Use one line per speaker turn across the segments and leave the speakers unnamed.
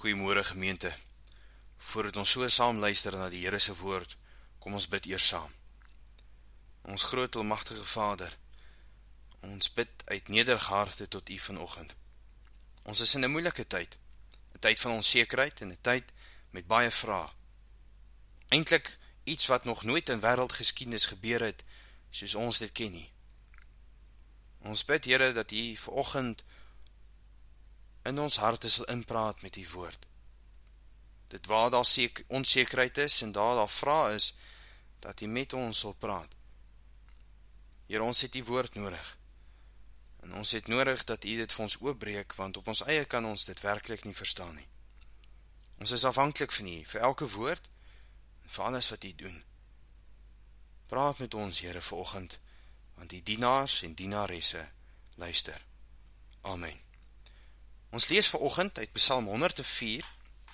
Goeiemôre gemeente. Voordat ons so saam luister na die Here se woord, kom ons bid eers saam. Ons groot almagtige Vader, ons bid uit nederige harte tot U vanoggend. Ons is in 'n moeilike tyd, 'n tyd van onsekerheid en 'n tyd met baie vrae. Eintlik iets wat nog nooit in wêreldgeskiedenis gebeur het, soos ons dit ken nie. Ons bid Here dat U vanoggend in ons harte sal inpraat met U woord. Dit waar daar onsekerheid is en daar vrae is, dat U met ons sal praat. Here, ons het U woord nodig. En ons het nodig dat U dit vir ons oopbreek, want op ons eie kan ons dit werklik nie verstaan nie. Ons is afhanklik van U, vir elke woord, en vir alles wat U doen. Praat met ons, Here, vanoggend, want die dienaars en dienaresse luister. Amen. Ons lees vanoggend uit Psalm 104,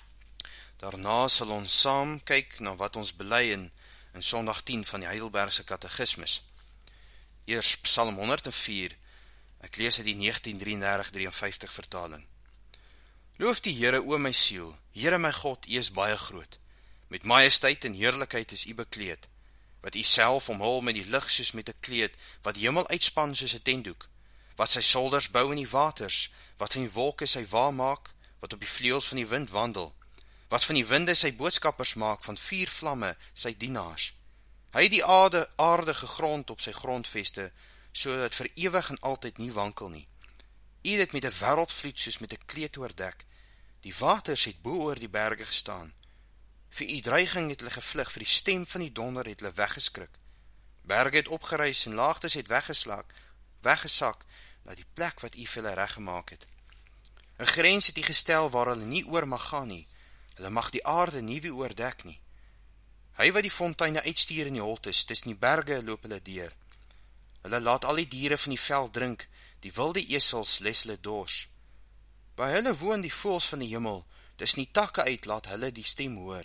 daarna sal ons saam kyk na wat ons bely in Sondag 10 van die Heidelbergse Katekismus. Eers Psalm 104, ek lees uit die 1933-53 vertaling. Loof die Here, o my siel, Here my God, U is baie groot. Met majesteit en heerlikheid is U bekleed, wat U self omhul met die lig soos met 'n kleed, wat die hemel uitspan soos 'n tentdoek, wat sy solders bou in die waters, wat van die wolke sy wa maak, wat op die vleuels van die wind wandel, wat van die winde sy boodskappers maak, van vuur vlamme sy dienaars. Hy het die aarde gegrond op sy grondveste, sodat vir ewig en altyd nie wankel nie. U het dit met 'n wêreldvloed soos met 'n kleed oordek, die waters het bo oor die berge gestaan. Vir U dreiging het hulle gevlug, vir die stem van die donder het hulle weggeskrik. Berge het opgereis en laagtes het weggesak, na die plek wat U vir hulle reggemaak het. 'n grens het U gestel waar hulle nie oor mag gaan nie, hulle mag die aarde nie weer oordek nie. Hy wat die fonteine uitstuur in die holtes, tussen die berge loop hulle deur. Hulle laat al die diere van die veld drink, die wilde esels les hulle dors. By hulle woon die voëls van die hemel, tussen die takke uit laat hulle die stem hoor.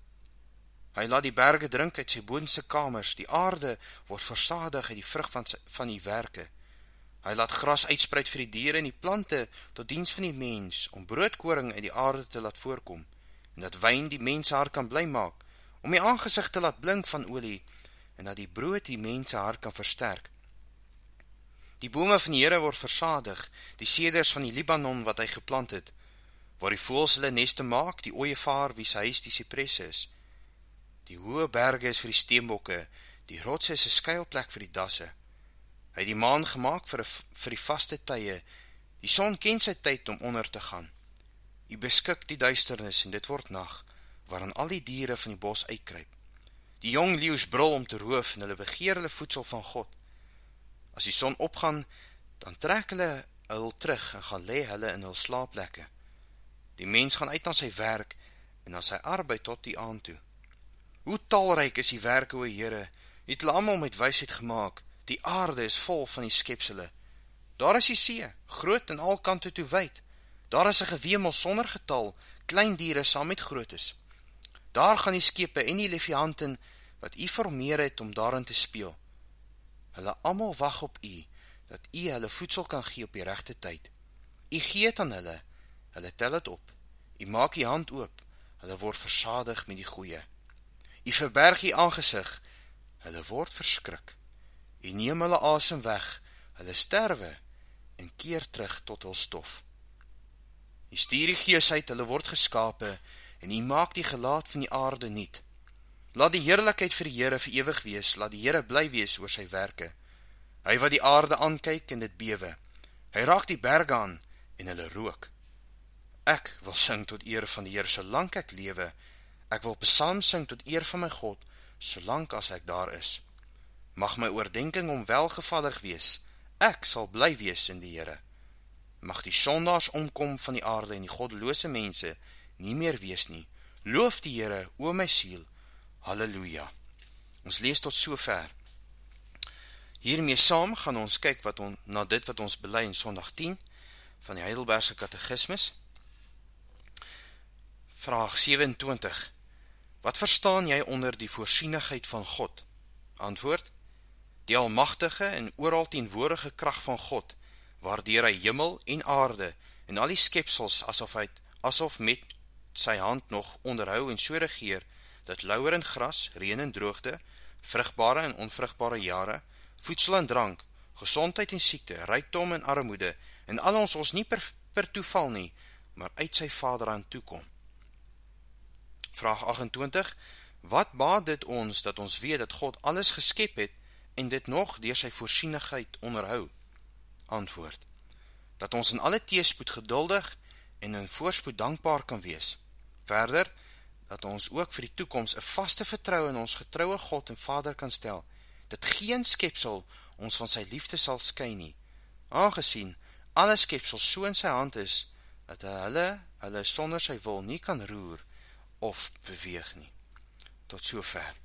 Hy laat die berge drink uit sy boonste kamers, die aarde word versadig uit die vrug van die werke. Hy laat gras uitspruit vir die diere en die plante tot diens van die mens, om broodkoring uit die aarde te laat voorkom, en dat wyn die mense hart kan bly maak, om die aangesig te laat blink van olie, en dat die brood die mense hart kan versterk. Die bome van die Here word versadig, die seders van die Libanon wat hy geplant het, waar die voëls hulle neste maak, die ooievaar wie sy huis die sipresse is. Die hoë berge is vir die steenbokke, die rotse is 'n skuilplek vir die dasse. Hy het die maan gemaak vir die vaste tye, die son ken sy tyd om onder te gaan. U beskik die duisternis en dit word nag, waarin al die diere van die bos uitkruip. Die jong leeu's brul om te roof en hulle begeer hulle voedsel van God. As die son opgaan, dan trek hulle hul terug en gaan lê hulle in hul slaapplekke. Die mens gaan uit na sy werk en na sy arbeid tot die aand toe. Hoe talryk is die werke, o Here, U het hulle almal met wysheid gemaak. Die aarde is vol van die skepsele. Daar is die see, groot en al kante toe wyd. Daar is 'n gewemel sonder getal, klein diere saam met grootes. Daar gaan die skepe en die leviathan wat U formeer het om daarin te speel. Hulle almal wag op U, dat U hulle voedsel kan gee op die regte tyd. U gee het aan hulle tel het op. U maak U hand oop, hulle word versadig met die goeie. U verberg U aangesig, hulle word verskrik. U neem hulle asem weg, hulle sterwe en keer terug tot hul stof. U stuur die gees uit, hulle word geskape, en U maak die gelaat van die aarde nuut. Laat die heerlikheid vir die Here vir ewig wees, laat die Here bly wees oor sy werke. Hy wat die aarde aankyk en dit bewe, hy raak die berge aan en hulle rook. Ek wil sing tot eer van die Here solank ek lewe, ek wil psalm sing tot eer van my God, solank as ek daar is. Mag my oordenking om welgevallig wees, ek sal bly wees in die Here. Mag die sondaars omkom van die aarde en die goddelose mense nie meer wees nie. Loof die Here, o my siel, halleluja. Ons lees tot sover. Hiermee saam gaan ons kyk na dit wat ons bely in Sondag 10 van die Heidelbergse Katekismus. Vraag 27. Wat verstaan jy onder die voorsienigheid van God? Antwoord: die almagtige en oral teenwoordige krag van God, waardeur hy hemel en aarde en al die skepsels asof met sy hand nog onderhou en so regeer, dat lauwer en gras, reën en droogte, vrugbare en onvrugbare jare, voedsel en drank, gesondheid en siekte, rykdom en armoede, en al ons nie per toeval nie, maar uit sy Vader aan toekom. Vraag 28, wat baat dit ons, dat ons weet dat God alles geskep het, en dit nog deur sy voorsienigheid onderhou? Antwoord, dat ons in alle teëspoed geduldig, en in voorspoed dankbaar kan wees. Verder, dat ons ook vir die toekoms 'n vaste vertroue in ons getroue God en Vader kan stel, dat geen skepsel ons van sy liefde sal skei nie, aangesien alle skepsel so in sy hand is, dat hulle sonder sy wil nie kan roer of beweeg nie. Tot sover.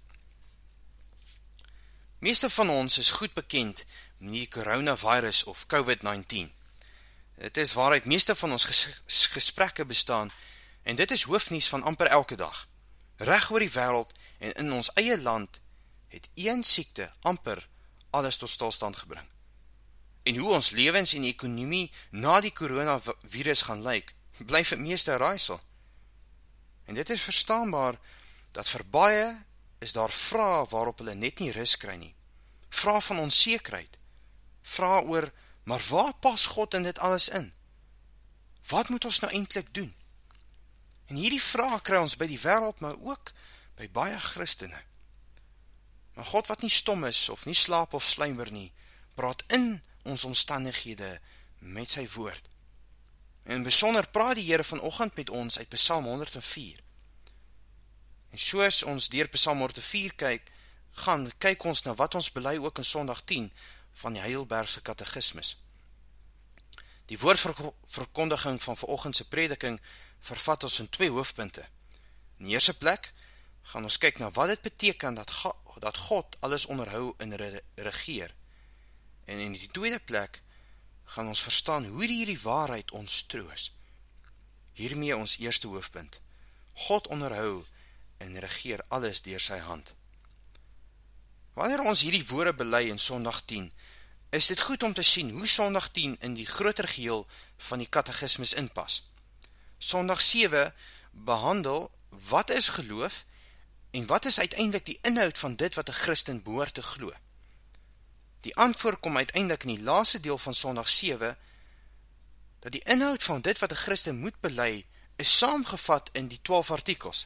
Meeste van ons is goed bekend met die coronavirus of COVID-19. Dit is waaruit meeste van ons gesprekke bestaan, en dit is hoofnuus van amper elke dag. Reg oor die wêreld en in ons eie land het een siekte amper alles tot stilstand gebring. En hoe ons lewens en ekonomie na die coronavirus gaan lyk, bly vir meeste raaisel. En dit is verstaanbaar dat vir baie is daar vrae waarop hulle net nie rus kry nie. Vrae van onsekerheid. Vrae oor, maar waar pas God in dit alles in? Wat moet ons nou eintlik doen? En hierdie vrae kry ons by die wêreld, maar ook by baie Christene. Maar God wat nie stom is, of nie slaap of sluimer nie, praat in ons omstandighede met sy woord. En in besonder praat die Here vanoggend met ons uit Psalm 104. En soos ons deur Psalm 104 kyk ons na wat ons bely ook in Sondag 10 van die Heidelbergse Katekismus. Die woordverkondiging van vanoggend se prediking vervat ons in 2 hoofpunte. In die eerste plek gaan ons kyk na wat dit beteken dat God alles onderhou en regeer. En in die tweede plek gaan ons verstaan hoe hierdie waarheid ons troos. Hiermee ons eerste hoofpunt. God onderhou en regeer alles deur sy hand. Wanneer ons hierdie woorde bely in Sondag 10, is dit goed om te sien hoe Sondag 10 in die groter geheel van die katekismus inpas. Sondag 7 behandel wat is geloof en wat is uiteindelik die inhoud van dit wat 'n Christen behoort te glo. Die antwoord kom uiteindelik in die laaste deel van Sondag 7, dat die inhoud van dit wat 'n Christen moet bely, is saamgevat in die 12 artikels.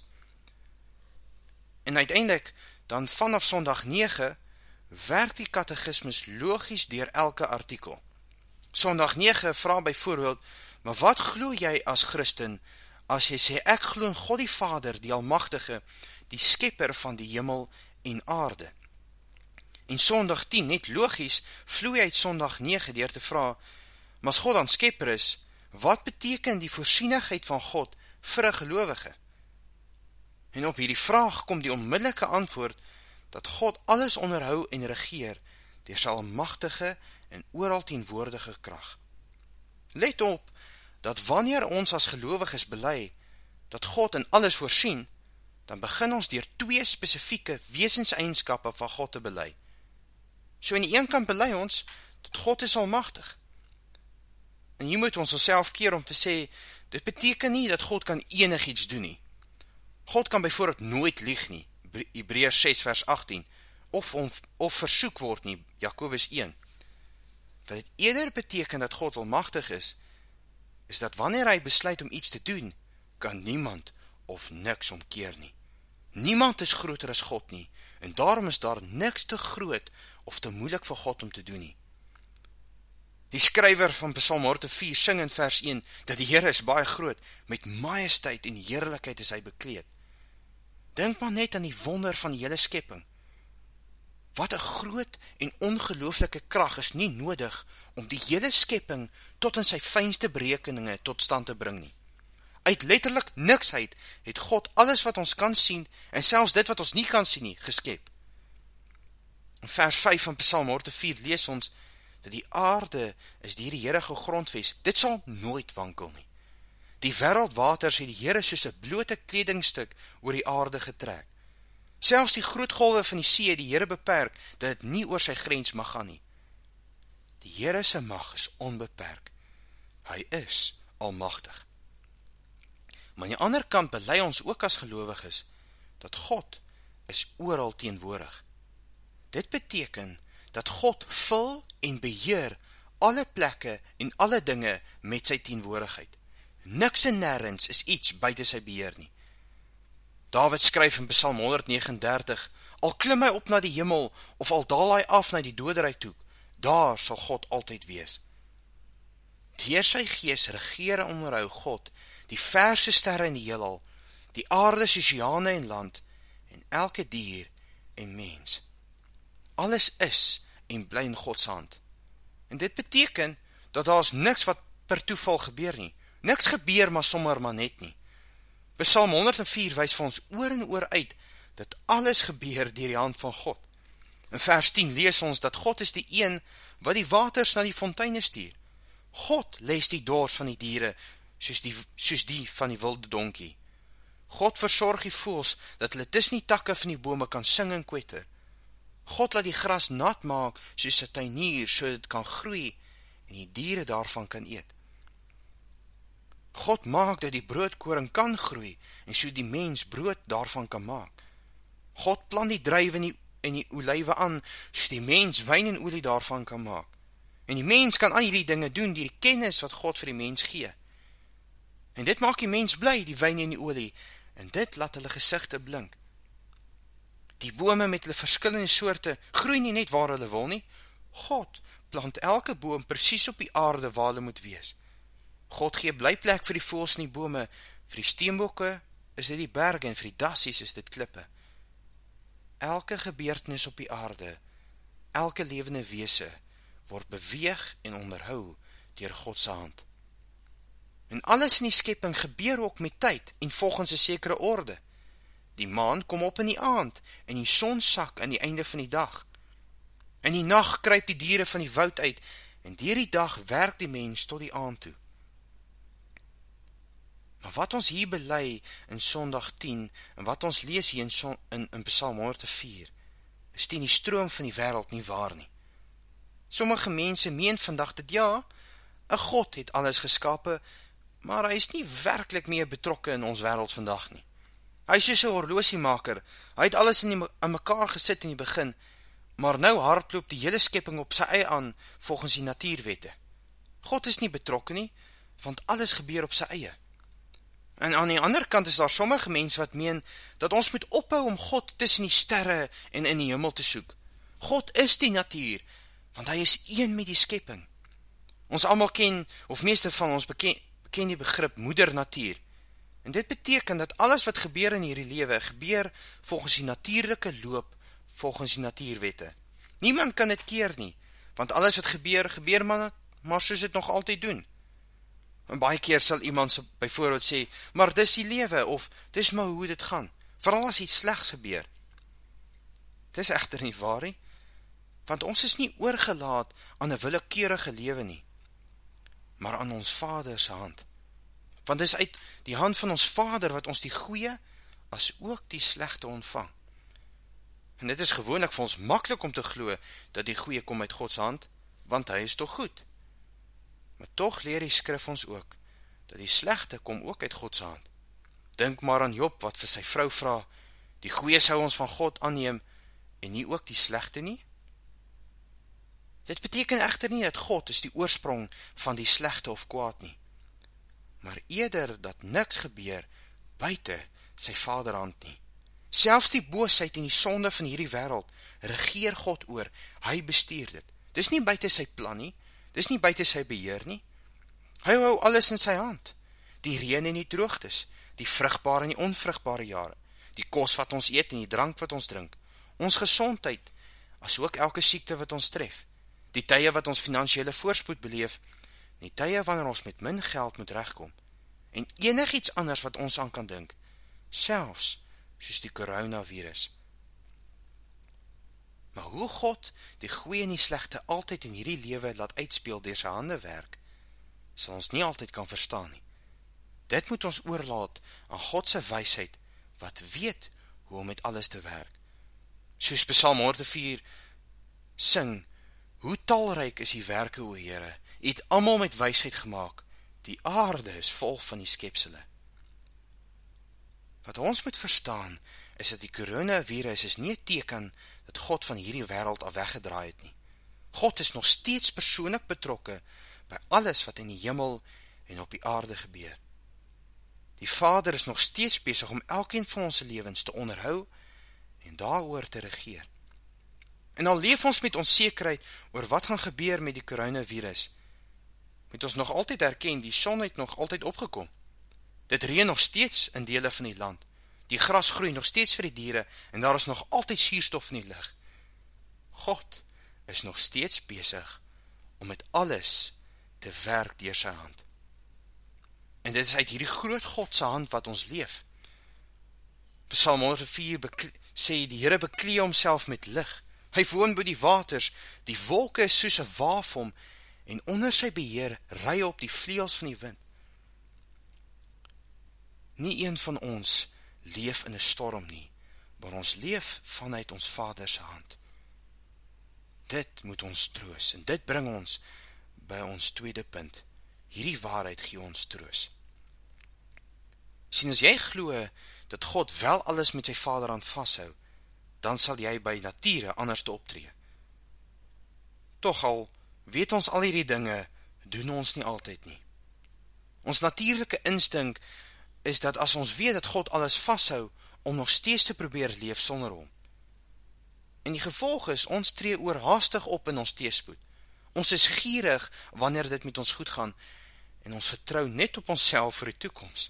En uiteindelik, dan vanaf Sondag 9, werk die katekismus logies deur elke artikel. Sondag 9 vra byvoorbeeld, maar wat glo jy as Christen, as jy sê, ek glo in God die Vader, die Almagtige, die skepper van die hemel en aarde. En Sondag 10, net logies, vloei uit Sondag 9 deur te vra, maar as God dan skepper is, wat beteken die voorsienigheid van God vir 'n gelowige? En op hierdie vraag kom die onmiddellike antwoord, dat God alles onderhou en regeer, deur sy almagtige en oral teenwoordige krag. Let op, dat wanneer ons as gelowiges bely, dat God in alles voorsien, dan begin ons deur 2 spesifieke wesenseienskappe van God te bely. So aan die een kant bely ons, dat God is almagtig. En hier moet ons onsself keer om te sê, dit beteken nie dat God kan enigiets doen nie. God kan byvoorbeeld nooit lieg nie, Hebreërs 6 vers 18, of versoek word nie, Jakobus 1. Wat het eerder beteken dat God almagtig is dat wanneer hy besluit om iets te doen, kan niemand of niks omkeer nie. Niemand is groter as God nie, en daarom is daar niks te groot of te moeilik vir God om te doen nie. Die skrywer van Psalm 104 sing in vers 1, dat die Here is baie groot, met majesteit en heerlikheid is hy bekleed. Dink maar net aan die wonder van die hele skepping. Wat 'n groot en ongelooflike krag is nie nodig om die hele skepping tot in sy fynste berekeninge tot stand te bring nie. Uit letterlik niksheid het God alles wat ons kan sien en selfs dit wat ons nie kan sien nie, geskep. In vers 5 van Psalm 104 lees ons dat die aarde is deur die Here gegrondves. Dit sal nooit wankel nie. Die wêreldwaters het die Here soos 'n blote kledingstuk oor die aarde getrek. Selfs die groot golwe van die see het die Here beperk, dat dit nie oor sy grens mag gaan nie. Die Here se mag is onbeperk. Hy is almagtig. Maar aan die ander kant bely ons ook as gelowiges, dat God is oral teenwoordig. Dit beteken, dat God vul en beheer alle plekke en alle dinge met sy teenwoordigheid. Niks en nêrens is iets buite sy beheer nie. Dawid skryf in Psalm 139, al klim hy op na die hemel, of al daal hy af na die doderyk toe, daar sal God altyd wees. Deur sy gees regeer en onderhou God die verse sterre in die heelal, die aarde, oseane en land, en elke dier en mens. Alles is en bly in God se hand. En dit beteken, dat daar is niks wat per toeval gebeur nie. Niks gebeur maar sommer maar net nie. Psalm 104 wys vir ons oor en oor uit, dat alles gebeur deur die hand van God. In vers 10 lees ons, dat God is die een, wat die waters na die fonteine stuur. God les die dors van die diere, soos die van die wilde donkie. God versorg die voëls, dat hulle tussen die takke van die bome kan sing en kwetter. God laat die gras nat maak, soos 'n tuinier, so dit kan groei, en die diere daarvan kan eet. God maak dat die broodkoring kan groei, en so die mens brood daarvan kan maak. God plant die druiwe en die olywe aan, so die mens wyn en olie daarvan kan maak. En die mens kan al hierdie dinge doen, deur die kennis wat God vir die mens gee. En dit maak die mens bly, die wyn en die olie, en dit laat hulle gesigte blink. Die bome met hulle verskillende soorte groei nie net waar hulle wil nie. God plant elke boom presies op die aarde waar hulle moet wees. God gee blyplek vir die voëls in die bome, vir die steenbokke is dit die berge en vir die dassies is dit klippe. Elke gebeurtenis op die aarde, elke lewende wese, word beweeg en onderhou deur God se hand. En alles in die skepping gebeur ook met tyd en volgens 'n sekere orde. Die maan kom op in die aand en die son sak aan die einde van die dag. In die nag kruip die diere van die woud uit en deur die dag werk die mens tot die aand toe. Maar wat ons hier bely in Sondag 10 en wat ons lees hier in Psalm 104 is teen die stroom van die wêreld nie waar nie. Sommige mense meen vandag dat ja, 'n God het alles geskape, maar hy is nie werklik meer betrokke in ons wêreld vandag nie. Hy is soos 'n horlosiemaker, hy het alles in mekaar gesit in die begin, maar nou hardloop die hele skepping op sy eie aan, volgens die natuurwette. God is nie betrokke nie, want alles gebeur op sy eie. En aan die ander kant is daar sommige mense wat meen, dat ons moet ophou om God tussen die sterre en in die hemel te soek. God is die natuur, want hy is een met die skepping. Ons almal ken, of meeste van ons ken die begrip moeder natuur. En dit beteken dat alles wat gebeur in hierdie lewe, gebeur volgens die natuurlike loop, volgens die natuurwette. Niemand kan dit keer nie, want alles wat gebeur maar soos dit nog altyd doen. En baie keer sal iemand byvoorbeeld sê, maar dis die lewe, of dis maar hoe dit gaan, veral as iets slegs gebeur. Dis egter nie waar nie, want ons is nie oorgelaat aan 'n willekeurige lewe nie, maar aan ons Vader se hand. Want dis uit die hand van ons Vader wat ons die goeie as ook die slegte ontvang. En dit is gewoonlik vir ons maklik om te glo dat die goeie kom uit God se hand, want hy is toch goed. Maar toch leer die skrif ons ook, dat die slegte kom ook uit God se hand. Dink maar aan Job wat vir sy vrou vra, die goeie sou ons van God aanneem, en nie ook die slegte nie? Dit beteken egter nie dat God is die oorsprong van die slegte of kwaad nie, maar eerder dat niks gebeur buite sy vaderhand nie. Selfs die boosheid en die sonde van hierdie wêreld regeer God oor, hy bestuur dit. Dis nie buite sy plan nie, dis nie buite sy beheer nie. Hy hou alles in sy hand. Die reën en die droogtes, die vrugbare en die onvrugbare jare, die kos wat ons eet en die drank wat ons drink, ons gesondheid, as ook elke siekte wat ons tref, die tye wat ons finansiële voorspoed beleef, die tye wanneer ons met min geld moet regkom, en enigiets anders wat ons aan kan dink, selfs soos die coronavirus. Maar hoe God die goeie en die slegte altyd in hierdie lewe laat uitspeel deur sy hande werk, sal ons nie altyd kan verstaan nie. Dit moet ons oorlaat aan God se wysheid, wat weet hoe om met alles te werk. Soos Psalm 104 sing, hoe talryk is die werke, o Here, U het almal met wysheid gemaak, die aarde is vol van die skepsele. Wat ons moet verstaan, is dat die coronavirus is nie 'n teken dat God van hierdie wêreld af weggedraai het nie. God is nog steeds persoonlik betrokke by alles wat in die hemel en op die aarde gebeur. Die Vader is nog steeds besig om elkeen van ons lewens te onderhou en daaroor te regeer. En al leef ons met onsekerheid oor wat gaan gebeur met die coronavirus, moet ons nog altyd erken, die son het nog altyd opgekom. Dit reën nog steeds in dele van die land. Die gras groei nog steeds vir die diere en daar is nog altyd suurstof in die lug. God is nog steeds besig om met alles te werk deur sy hand. En dit is uit hierdie groot God se hand wat ons leef. Psalm 104 sê, die Here beklee homself met lig. Hy woon by die waters, die wolke is soos 'n waaf hom, en onder sy beheer ry op die vleuels van die wind. Nie een van ons leef in 'n storm nie, maar ons leef vanuit ons Vader se hand. Dit moet ons troos, en dit bring ons by ons tweede punt. Hierdie waarheid gee ons troos. Sien, as jy glo dat God wel alles met sy Vaderhand vashou, dan sal jy by nature anders te optree. Toch al weet ons al hierdie dinge, doen ons nie altyd nie. Ons natuurlike instink is dat as ons weet dat God alles vashou, om nog steeds te probeer leef sonder hom. En die gevolg is, ons tree oorhaastig op in ons teëspoed. Ons is gierig wanneer dit met ons goed gaan, en ons vertrou net op onsself vir die toekoms.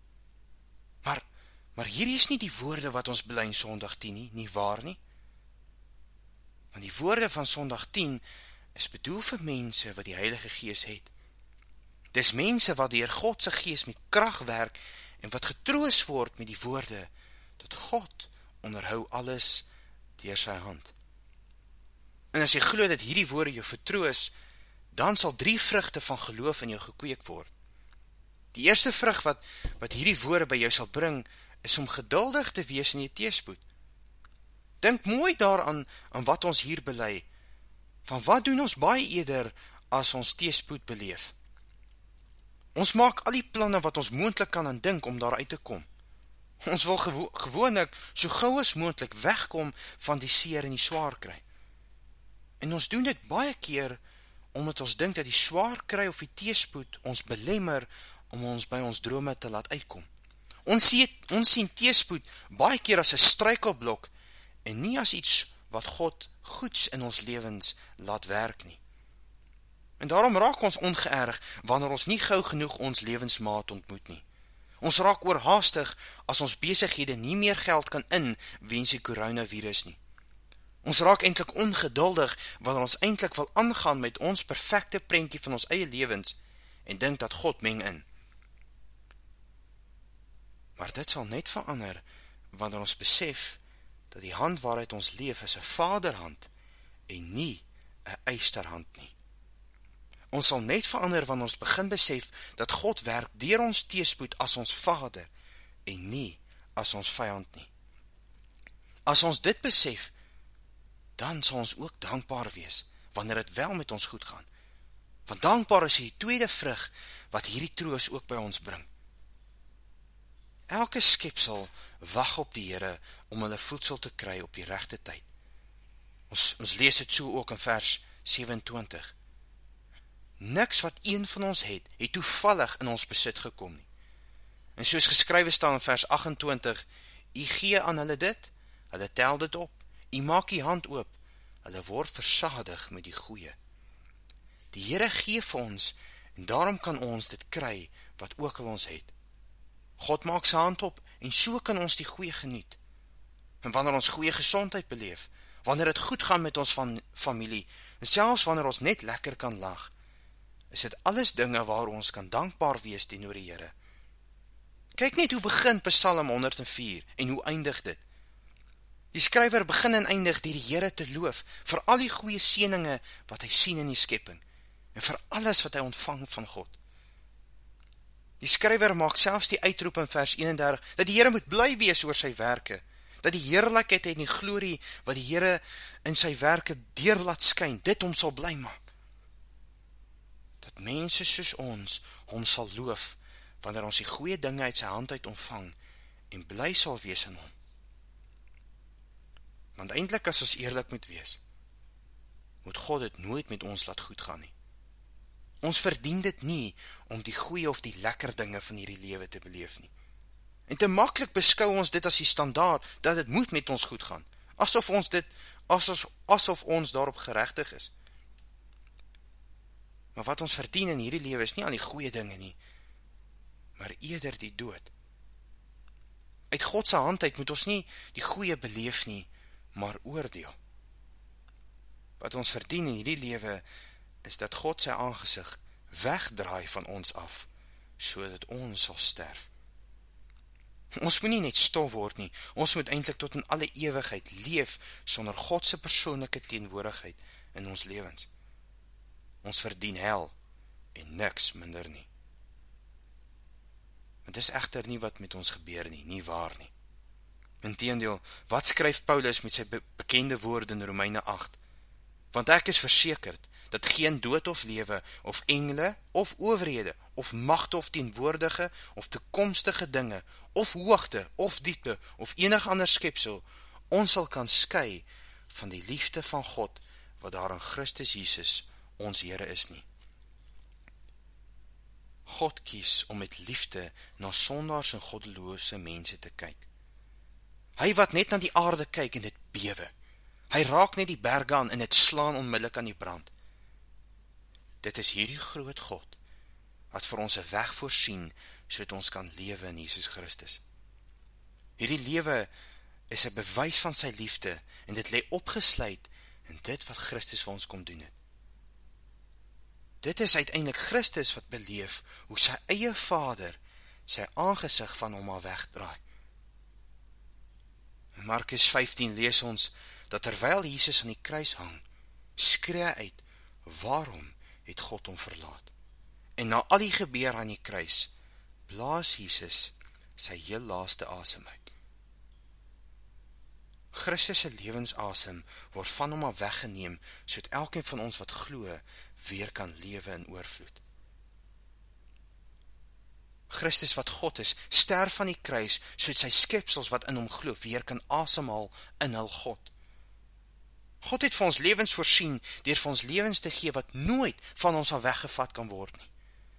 Maar hierdie is nie die woorde wat ons bely in Sondag 10 nie waar nie. Want die woorde van Sondag 10 is bedoel vir mense wat die Heilige Gees het. Dis mense wat deur God se Gees met krag werk en wat getroos word met die woorde dat God onderhou alles deur sy hand. En as jy glo dat hierdie woorde jou vertroos, dan sal 3 vrugte van geloof in jou gekweek word. Die eerste vrug wat hierdie woorde by jou sal bring, is om geduldig te wees in die teëspoed. Dink mooi daaraan aan wat ons hier bely. Van wat doen ons baie eerder as ons teëspoed beleef? Ons maak al die planne wat ons moontlik kan aan dink om daar uit te kom. Ons wil gewoonlik so gou as moontlik wegkom van die seer en die swaar kry. En ons doen dit baie keer omdat ons dink dat die swaar kry of die teëspoed ons belemmer om ons by ons drome te laat uitkom. Ons sien teëspoed baie keer as 'n struikelblok en nie as iets wat God goeds in ons lewens laat werk nie. En daarom raak ons ongeërg wanneer ons nie gou genoeg ons lewensmaat ontmoet nie. Ons raak oorhaastig as ons besighede nie meer geld kan weens die coronavirus nie. Ons raak eintlik ongeduldig wanneer ons eintlik wil aangaan met ons perfekte prentjie van ons eie lewens en dink dat God meng in. Maar dit sal net verander wanneer ons besef dat die hand waaruit ons leef is 'n vaderhand en nie 'n eysterhand nie. Ons sal net verander wanneer ons begin besef dat God werk deur ons teëspoed as ons Vader en nie as ons vyand nie. As ons dit besef, dan sal ons ook dankbaar wees wanneer dit wel met ons goed gaan. Want dankbaar is die tweede vrug wat hierdie troos ook by ons bring. Elke skepsel wag op die Here om hulle voedsel te kry op die regte tyd. Ons lees dit so ook in vers 27. Niks wat een van ons het toevallig in ons besit gekom nie. En soos geskrywe staan in vers 28, U gee aan hulle dit, hulle tel dit op, U maak die hand oop, hulle word versadig met die goeie. Die Here gee vir ons, en daarom kan ons dit kry, wat ook al ons het. God maak sy hand op, en so kan ons die goeie geniet. En wanneer ons goeie gesondheid beleef, wanneer het goed gaan met ons familie, en selfs wanneer ons net lekker kan lag, is dit alles dinge waar ons kan dankbaar wees teenoor die Here. Kyk net hoe begin Psalm 104, en hoe eindig dit. Die skrywer begin en eindig die Here te loof, vir al die goeie seëninge wat hy sien in die skepping, en vir alles wat hy ontvang van God. Die skrywer maak selfs die uitroep in vers 31, dat die Here moet bly wees oor sy werke, dat die heerlikheid en die glorie wat die Here in sy werke deur laat skyn, dit hom sal bly maak. Dat mense soos ons hom sal loof, wanneer ons die goeie dinge uit sy hand uit ontvang, en bly sal wees in hom. Want eintlik as ons eerlik moet wees, moet God dit nooit met ons laat goed gaan nie. Ons verdien dit nie om die goeie of die lekker dinge van hierdie lewe te beleef nie. En te maklik beskou ons dit as die standaard, dat dit moet met ons goed gaan, asof ons daarop geregtig is. Maar wat ons verdien in hierdie lewe is nie al die goeie dinge nie, maar eerder die dood. Uit God se hand uit moet ons nie die goeie beleef nie, maar oordeel. Wat ons verdien in hierdie lewe is dat God sy aangesig wegdraai van ons af, sodat ons sal sterf. Ons moet nie net stof word nie, ons moet eintlik tot in alle ewigheid leef sonder God se persoonlike teenwoordigheid in ons lewens. Ons verdien hel en niks minder nie. Dit is egter nie wat met ons gebeur nie, nie waar nie. Inteendeel, wat skryf Paulus met sy bekende woorde in Romeine 8? Want ek is versekerd, dat geen dood of lewe, of engele, of owerhede, of magte of teenwoordige, of toekomstige dinge, of hoogte, of diepte, of enig ander skepsel, ons sal kan skei van die liefde van God, wat daar in Christus Jesus, ons Here is nie. God kies om met liefde na sondaars en goddelose mense te kyk. Hy wat net na die aarde kyk en dit bewe. Hy raak net die berge aan en dit slaan onmiddellik aan die brand. Dit is hierdie groot God, wat vir ons 'n weg voorsien, sodat ons kan lewe in Jesus Christus. Hierdie lewe is 'n bewys van sy liefde, en dit lê opgesluit in dit wat Christus vir ons kom doen het. Dit is uiteindelik Christus wat beleef, hoe sy eie Vader, sy aangesig van hom al wegdraai. In Markus 15 lees ons, dat terwyl Jesus aan die kruis hang, skree hy uit, waarom het God hom verlaat? En na al die gebeur aan die kruis, blaas Jesus sy heel laaste asem uit. Christus se lewensasem word van hom af weggeneem, sodat elkeen van ons wat glo, weer kan lewe in oorvloed. Christus wat God is, sterf aan die kruis, sodat sy skepsels wat in hom glo, weer kan asemhaal in hul God. God het vir ons lewens voorsien, deur vir ons lewens te gee, wat nooit van ons al weggevat kan word nie.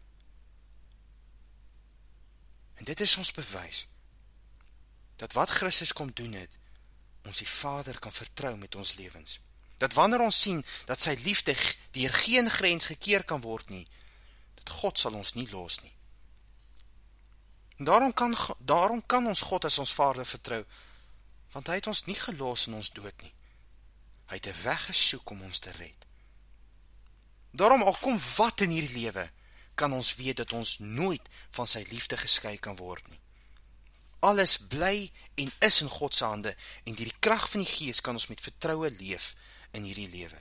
En dit is ons bewys, dat wat Christus kom doen het, ons die Vader kan vertrou met ons lewens. Dat wanneer ons sien, dat sy liefde deur geen grens gekeer kan word nie, dat God sal ons nie los nie. En daarom kan ons God as ons Vader vertrou, want hy het ons nie gelos in ons dood nie. Hy het 'n weg gesoek om ons te red. Daarom al kom wat in hierdie lewe, kan ons weet dat ons nooit van sy liefde geskei kan word nie. Alles bly en is in God se hande, en deur die krag van die Gees kan ons met vertroue leef in hierdie lewe.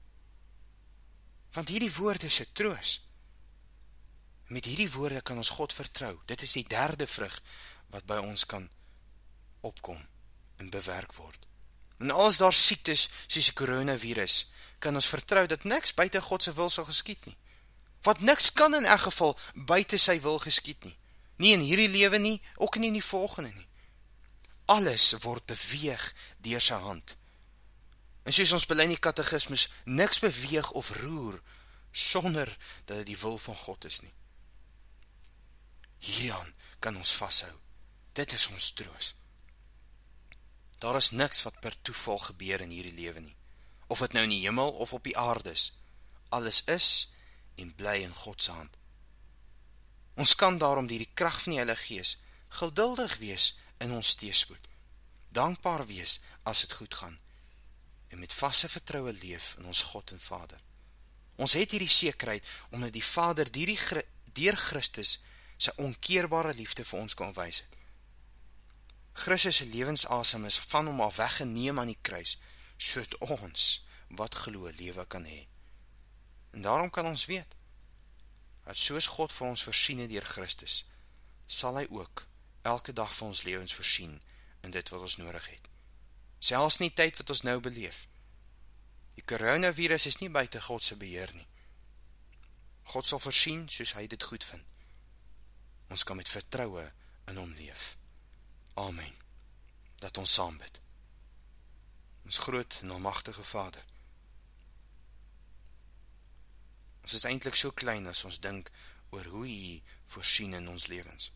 Want hierdie woorde is 'n troos. Met hierdie woorde kan ons God vertrou. Dit is die derde vrug wat by ons kan opkom en bewerk word. En als daar siektes soos die coronavirus, kan ons vertrou dat niks buite God se wil sal geskied nie. Want niks kan in elk geval buite sy wil geskied nie. Nie in hierdie lewe nie, ook nie in die volgende nie. Alles word beweeg deur sy hand. En soos ons bely in die katekismus, niks beweeg of roer, sonder dat dit die wil van God is nie. Hieraan kan ons vashou. Dit is ons troos. Daar is niks wat per toeval gebeur in hierdie lewe nie. Of het nou in die hemel of op die aarde is. Alles is en bly in God se hand. Ons kan daarom deur die krag van die Heilige Gees geduldig wees in ons teëspoed. Dankbaar wees as dit goed gaan. En met vaste vertroue leef in ons God en Vader. Ons het hierdie sekerheid omdat die Vader deur Christus sy onkeerbare liefde vir ons kon wys het. Christus se lewensasem is van hom af weggeneem aan die kruis, sodat ons wat glo lewe kan hê. En daarom kan ons weet, dat soos God vir ons voorsien het deur Christus, sal hy ook elke dag vir ons lewens voorsien in dit wat ons nodig het. Selfs in die tyd wat ons nou beleef. Die coronavirus is nie buite God se beheer nie. God sal voorsien soos hy dit goed vind. Ons kan met vertroue in hom leef. Amen. Dat ons saam bid. Ons groot en almagtige Vader, ons is eintlik so klein as ons dink oor hoe U voorsien in ons lewens.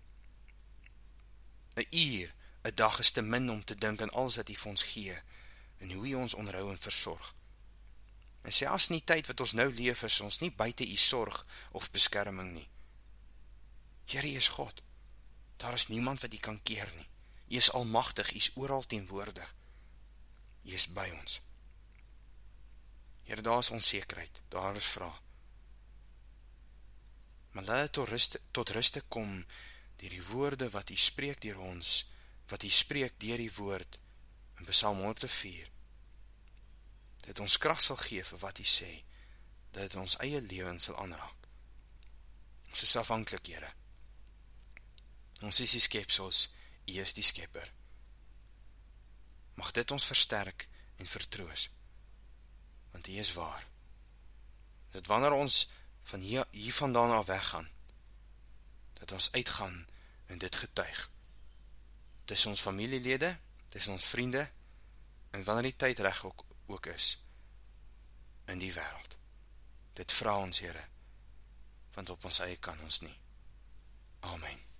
'n uur, 'n dag is te min om te dink aan alles wat U vir ons gee, en hoe U ons onderhou en versorg. En selfs in die tyd wat ons nou leef, is ons nie buite U sorg of beskerming nie. Here, U is God. Daar is niemand wat U kan keer nie. U is almagtig, U is oral teenwoordig. U is by ons. Here, daar is onsekerheid, daar is vrae. Maar laat dit tot ruste kom deur die woorde wat U spreek deur ons, wat U spreek deur die woord in Psalm 104. Dat ons krag sal gee vir wat U sê, dat dit ons eie lewens sal aanraak. Ons is afhanklik, Here. Ons is die skepsels, U is die skepper. Mag dit ons versterk en vertroos, want U is waar. Dat wanneer ons van hier vandaan af weggaan, dat ons uitgaan en dit getuig. Dis ons familielede, dis ons vriende, en wanneer die tyd reg ook is, in die wêreld. Dit vra ons, Here, want op ons eie kan ons nie. Amen.